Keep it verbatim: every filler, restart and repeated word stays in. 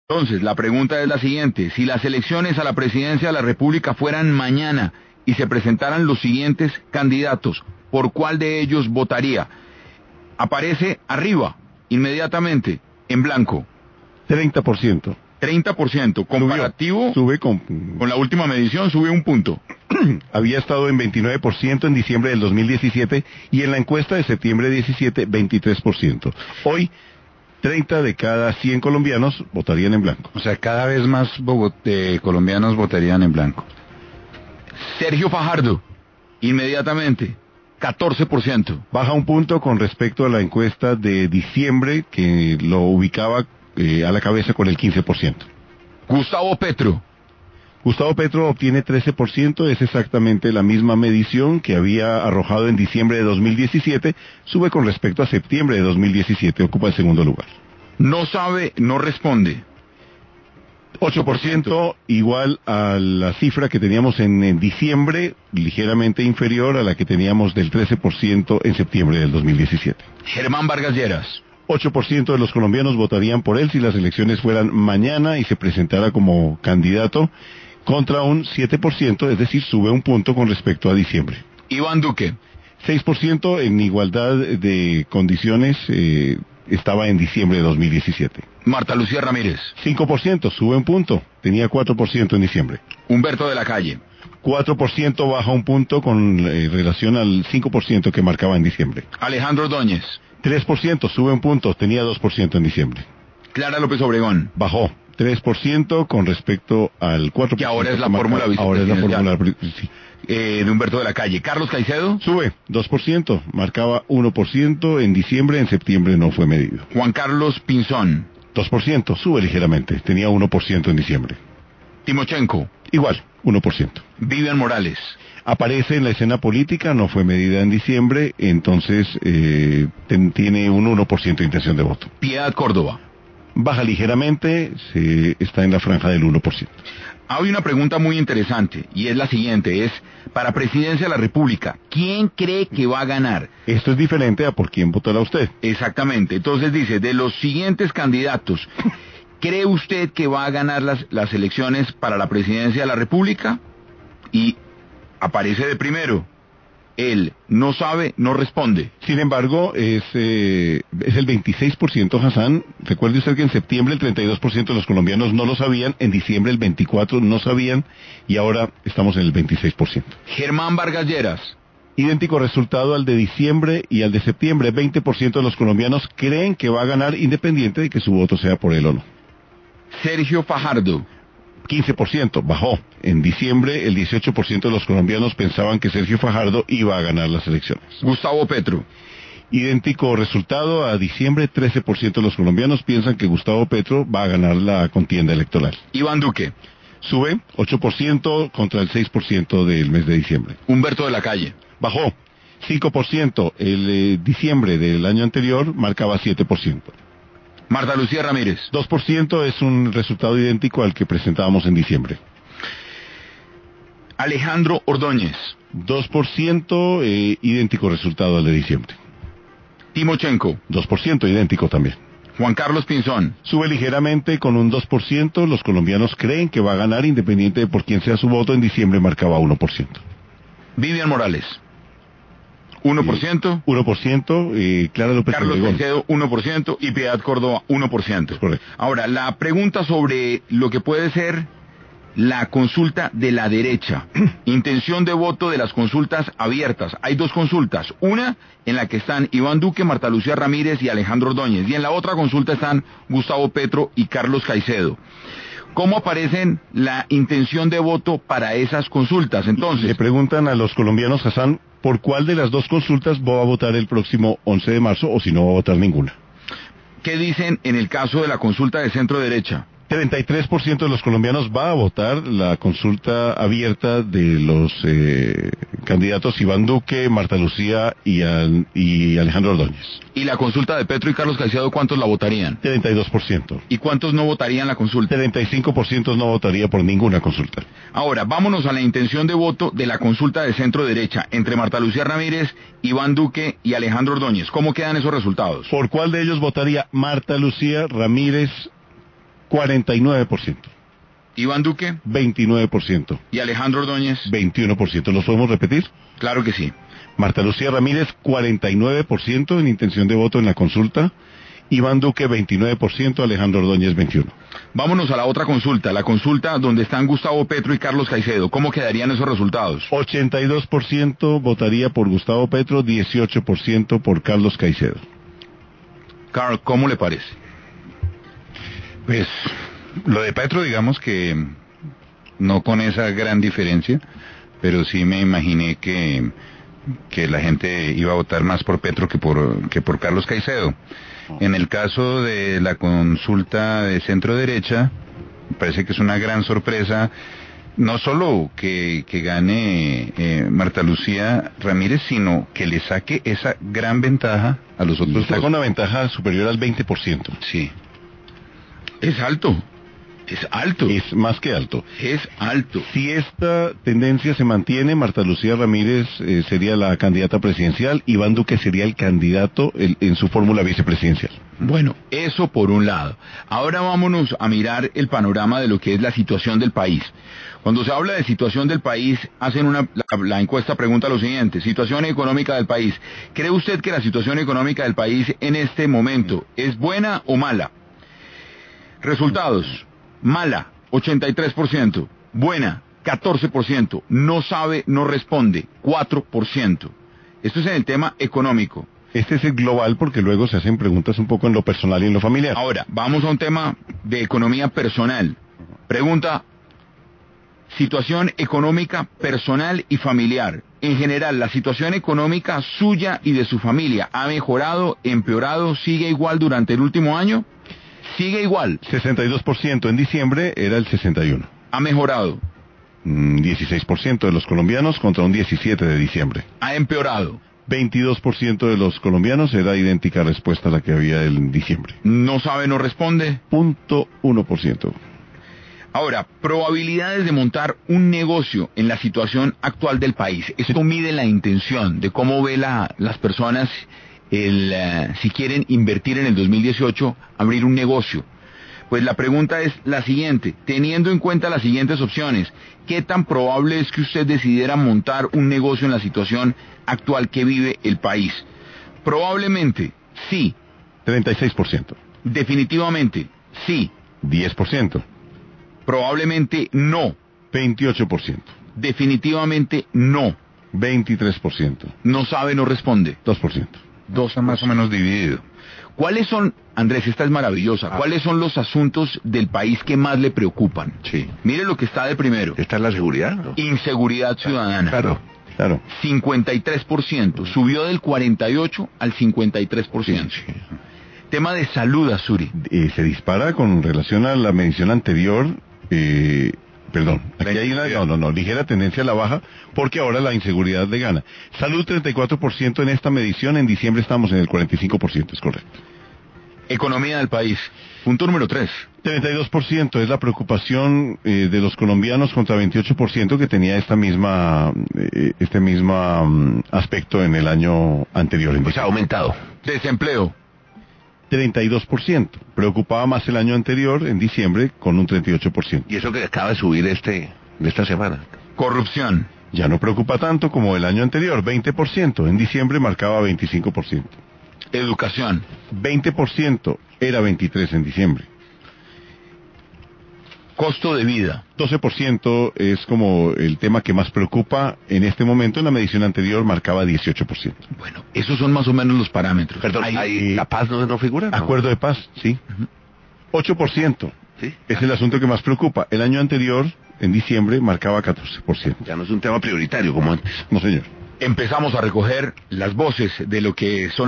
Entonces, la pregunta es la siguiente. Si las elecciones a la presidencia de la República fueran mañana y se presentaran los siguientes candidatos, ¿por cuál de ellos votaría? Aparece arriba, inmediatamente, en blanco. treinta por ciento. treinta por ciento. Comparativo. Sube con... con la última medición, sube un punto. Había estado en veintinueve por ciento en diciembre del dos mil diecisiete y en la encuesta de septiembre diecisiete, veintitrés por ciento. Hoy, treinta de cada cien colombianos votarían en blanco. O sea, cada vez más Bogotá, eh, colombianos votarían en blanco. Sergio Fajardo, inmediatamente, catorce por ciento. Baja un punto con respecto a la encuesta de diciembre, que lo ubicaba eh, a la cabeza con el quince por ciento. Gustavo Petro. Gustavo Petro obtiene trece por ciento, es exactamente la misma medición que había arrojado en diciembre de dos mil diecisiete, sube con respecto a septiembre de dos mil diecisiete, ocupa el segundo lugar. No sabe, no responde. ocho por ciento, igual a la cifra que teníamos en, en diciembre, ligeramente inferior a la que teníamos del trece por ciento en septiembre del dos mil diecisiete. Germán Vargas Lleras. ocho por ciento de los colombianos votarían por él si las elecciones fueran mañana y se presentara como candidato, contra un siete por ciento, es decir, sube un punto con respecto a diciembre. Iván Duque. seis por ciento en igualdad de condiciones eh, estaba en diciembre de dos mil diecisiete. Marta Lucía Ramírez. cinco por ciento, sube un punto, tenía cuatro por ciento en diciembre. Humberto de la Calle. cuatro por ciento, baja un punto con eh, relación al cinco por ciento que marcaba en diciembre. Alejandro Ordóñez. tres por ciento, sube un punto, tenía dos por ciento en diciembre. Clara López Obregón. Bajó tres por ciento con respecto al cuatro por ciento. Que ahora es la fórmula Ahora es la fórmula, sí. eh, de Humberto de la Calle. Carlos Caicedo. Sube dos por ciento, marcaba uno por ciento en diciembre, en septiembre no fue medido. Juan Carlos Pinzón. dos por ciento, sube ligeramente, tenía uno por ciento en diciembre. Timochenko. Igual, uno por ciento. Vivian Morales. Aparece en la escena política, no fue medida en diciembre, entonces eh, ten, tiene un uno por ciento de intención de voto. Piedad Córdoba. Baja ligeramente, se, está en la franja del uno por ciento. Hay una pregunta muy interesante, y es la siguiente, es, para presidencia de la República, ¿quién cree que va a ganar? Esto es diferente a por quién votará usted. Exactamente, entonces dice, de los siguientes candidatos, ¿cree usted que va a ganar las, las elecciones para la presidencia de la República? Y aparece de primero. Él no sabe, no responde. Sin embargo, es, eh, es el veintiséis por ciento, Hassan. Recuerde usted que en septiembre el treinta y dos por ciento de los colombianos no lo sabían, en diciembre el veinticuatro por ciento no sabían, y ahora estamos en el veintiséis por ciento. Germán Vargas Lleras. Idéntico resultado al de diciembre y al de septiembre. veinte por ciento de los colombianos creen que va a ganar independiente de que su voto sea por él o no. Sergio Fajardo. quince por ciento, bajó. En diciembre, el dieciocho por ciento de los colombianos pensaban que Sergio Fajardo iba a ganar las elecciones. Gustavo Petro. Idéntico resultado a diciembre, trece por ciento de los colombianos piensan que Gustavo Petro va a ganar la contienda electoral. Iván Duque. Sube, ocho por ciento contra el seis por ciento del mes de diciembre. Humberto de la Calle. Bajó, cinco por ciento. El eh, diciembre del año anterior marcaba siete por ciento. Marta Lucía Ramírez. dos por ciento es un resultado idéntico al que presentábamos en diciembre. Alejandro Ordóñez. dos por ciento, eh, idéntico resultado al de diciembre. Timochenko. dos por ciento, idéntico también. Juan Carlos Pinzón. Sube ligeramente con un dos por ciento. Los colombianos creen que va a ganar independiente de por quién sea su voto. En diciembre marcaba uno por ciento. Vivian Morales. uno por ciento. uno por ciento, eh, Clara López Carlos Obregón. Caicedo, uno por ciento. Y Piedad Córdoba, uno por ciento. Correcto. Ahora, la pregunta sobre lo que puede ser la consulta de la derecha. Intención de voto de las consultas abiertas. Hay dos consultas. Una en la que están Iván Duque, Marta Lucía Ramírez y Alejandro Ordóñez. Y en la otra consulta están Gustavo Petro y Carlos Caicedo. ¿Cómo aparecen la intención de voto para esas consultas? Entonces, le preguntan a los colombianos, Hassan, ¿por cuál de las dos consultas va a votar el próximo once de marzo o si no va a votar ninguna? ¿qué dicen en el caso de la consulta de centro derecha? treinta y tres por ciento de los colombianos va a votar la consulta abierta de los eh, candidatos Iván Duque, Marta Lucía y, al, y Alejandro Ordóñez. ¿Y la consulta de Petro y Carlos Caicedo cuántos la votarían? treinta y dos por ciento. ¿Y cuántos no votarían la consulta? treinta y cinco por ciento no votaría por ninguna consulta. Ahora, vámonos a la intención de voto de la consulta de centro derecha entre Marta Lucía Ramírez, Iván Duque y Alejandro Ordóñez. ¿Cómo quedan esos resultados? ¿Por cuál de ellos votaría Marta Lucía Ramírez? cuarenta y nueve por ciento. Iván Duque veintinueve por ciento. y Alejandro Ordóñez. veintiuno por ciento. ¿Los podemos repetir? Claro que sí. Marta Lucía Ramírez, cuarenta y nueve por ciento en intención de voto en la consulta. Iván Duque, veintinueve por ciento. Alejandro Ordóñez, veintiuno por ciento. Vámonos a la otra consulta, la consulta donde están Gustavo Petro y Carlos Caicedo. ¿Cómo quedarían esos resultados? ochenta y dos por ciento votaría por Gustavo Petro, dieciocho por ciento por Carlos Caicedo. Carl, ¿cómo le parece? Pues lo de Petro, digamos que no con esa gran diferencia, pero sí me imaginé que, que la gente iba a votar más por Petro que por, que por Carlos Caicedo. En el caso de la consulta de centro derecha, me parece que es una gran sorpresa, no solo que, que gane eh, Marta Lucía Ramírez, sino que le saque esa gran ventaja a los otros Está dos. con una ventaja superior al veinte por ciento. Sí. Es alto, es alto, Es más que alto. es alto. Si esta tendencia se mantiene, Marta Lucía Ramírez eh, sería la candidata presidencial, Iván Duque sería el candidato el, en su fórmula vicepresidencial. Bueno, eso por un lado. Ahora vámonos a mirar el panorama de lo que es la situación del país. Cuando se habla de situación del país, hacen una, la, la encuesta pregunta lo siguiente: situación económica del país. ¿Cree usted que la situación económica del país en este momento es buena o mala? Resultados: mala, ochenta y tres por ciento, buena, catorce por ciento, no sabe, no responde, cuatro por ciento. Esto es en el tema económico. Este es el global porque luego se hacen preguntas un poco en lo personal y en lo familiar. Ahora, vamos a un tema de economía personal. Pregunta: situación económica personal y familiar. En general, ¿la situación económica suya y de su familia ha mejorado, empeorado, sigue igual durante el último año? Sigue igual. sesenta y dos por ciento en diciembre era el sesenta y uno por ciento. Ha mejorado. Mm, dieciséis por ciento de los colombianos contra un diecisiete por ciento de diciembre. Ha empeorado. veintidós por ciento de los colombianos era idéntica respuesta a la que había en diciembre. No sabe, no responde. Punto uno por ciento. Ahora, probabilidades de montar un negocio en la situación actual del país. Esto mide la intención de cómo ve la, las personas el, uh, si quieren invertir en el dos mil dieciocho, abrir un negocio. Pues la pregunta es la siguiente: teniendo en cuenta las siguientes opciones, ¿qué tan probable es que usted decidiera montar un negocio en la situación actual que vive el país? Probablemente, sí. treinta y seis por ciento. Definitivamente, sí. diez por ciento. Probablemente, no. veintiocho por ciento. Definitivamente, no. veintitrés por ciento. No sabe, no responde. dos por ciento. Dos Está más o menos dividido. ¿Cuáles son, Andrés, esta es maravillosa, Ah. cuáles son los asuntos del país que más le preocupan? Sí. Mire lo que está de primero. Esta es la seguridad, ¿no? Inseguridad ciudadana. Claro. Claro. cincuenta y tres por ciento. Subió del cuarenta y ocho al cincuenta y tres por ciento. Sí. Tema de salud, Azuri. Eh, se dispara con relación a la medición anterior. Eh, perdón, aquí hay una no, no, no, ligera tendencia a la baja porque ahora la inseguridad le gana. Salud treinta y cuatro por ciento en esta medición, en diciembre estamos en el cuarenta y cinco por ciento, es correcto. Economía del país. Punto número tres. treinta y dos por ciento es la preocupación eh, de los colombianos contra veintiocho por ciento que tenía esta misma eh, este mismo um, aspecto en el año anterior. En Pues ha aumentado. Desempleo. treinta y dos por ciento. Preocupaba más el año anterior, en diciembre, con un treinta y ocho por ciento. Y eso que acaba de subir este de esta semana. Corrupción. Ya no preocupa tanto como el año anterior, veinte por ciento. En diciembre marcaba veinticinco por ciento. Educación. veinte por ciento era veintitrés por ciento en diciembre. Costo de vida. doce por ciento es como el tema que más preocupa en este momento. En la medición anterior marcaba dieciocho por ciento. Bueno, esos son más o menos los parámetros. Perdón, Ahí- ahí, ¿la paz no, no figura? ¿no? Acuerdo de paz, sí. ocho por ciento Sí. es el asunto que más preocupa. El año anterior, en diciembre, marcaba catorce por ciento. Ya no es un tema prioritario como antes. No, señor. empezamos a recoger las voces de lo que son